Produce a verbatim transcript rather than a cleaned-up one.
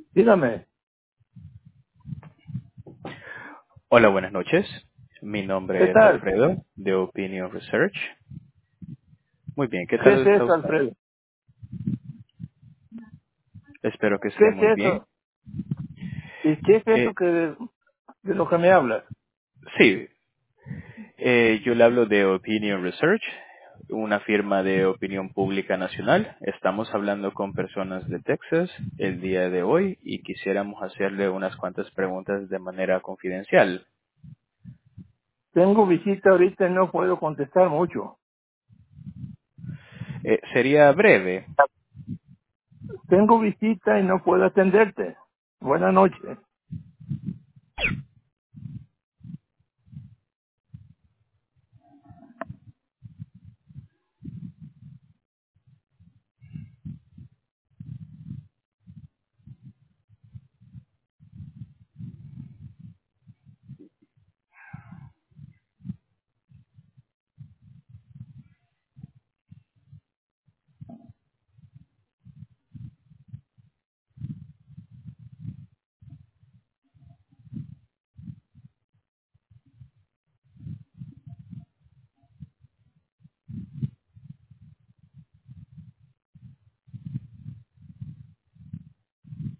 Dígame, Hola, buenas noches. Mi ¿qué nombre es tal? Alfredo, de Opinion Research. Muy bien, ¿qué ¿Qué tal es está eso, usted? Alfredo? Espero que ¿Qué esté es muy bien. eso? ¿Y qué es eso Eh, que de, de lo que me hablas? sí, eh, yo le hablo de Opinion Research, una firma de opinión pública nacional. Estamos hablando con personas de Texas el día de hoy y quisiéramos hacerle unas cuantas preguntas de manera confidencial. Tengo visita ahorita y no puedo contestar mucho. Eh, sería breve. Tengo visita y no puedo atenderte. Buenas noches.